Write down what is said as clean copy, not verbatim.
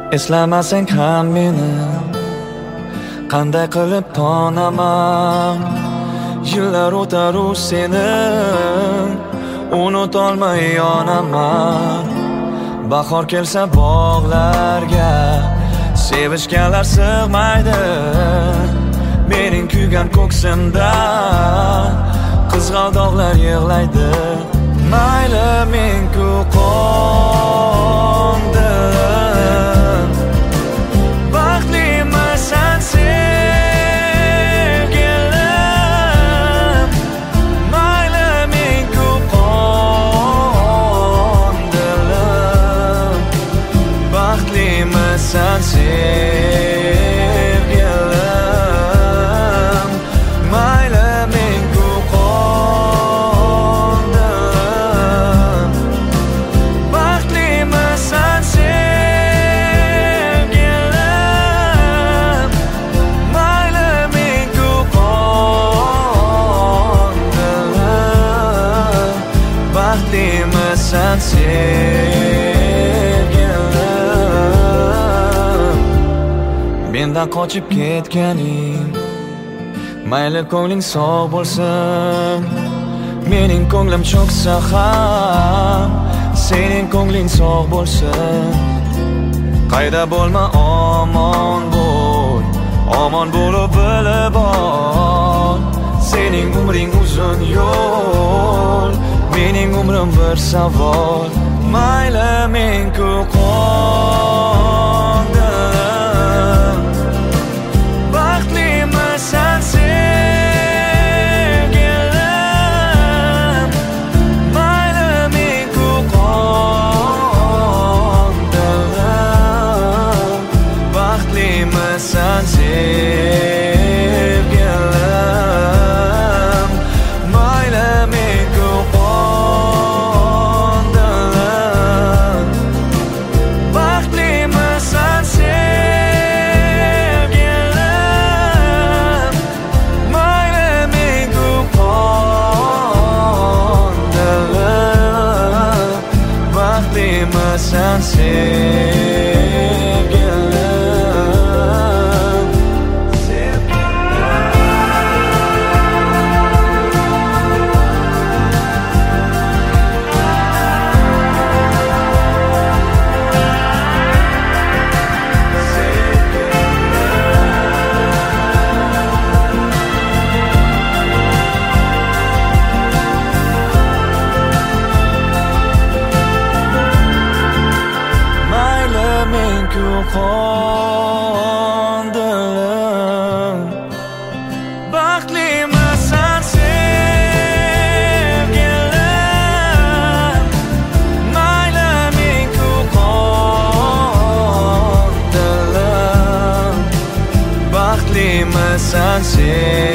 Eslamasang ham meni qanday qilib tonaman. Yillar o'taru seni unutolmay yonaman. Bahor kelsa bog'larga sevishganlar sig'maydi. Mening kuygan ko'ksimda qizg'al dog'lar yig'laydi. Mayli men-ku qondim, baxtlimisan sevgilim. Mayli men-ku qondim, baxtlimisan sevgilim. Mayli men-ku qondim, baxtlimisan sevgilim. Mayli men-ku qondim, baxtlimisan sevgilim. Mendan qochib ketganing mayli ko'ngling sog' bo'lsin. Mening ko'nglim cho'ksa ham sening ko'ngling sog' bo'lsin. Qayda bo'lma omon bo'l, omon bo'lib bilib ol. Sening umring uzun yo'l, mening umrim bir savol. Mayli men-ku qondim, baxtlimisan sevgilim. Mayli men-ku qondim, baxtlimisan sevgilim. Mayli men-ku qondim, baxtlimisan sevgilim. Mayli men-ku qondim, baxtlimisan qondim, baxtlimisan sevgilim. Mayli men-ku qondim, baxtlimisan sevgilim.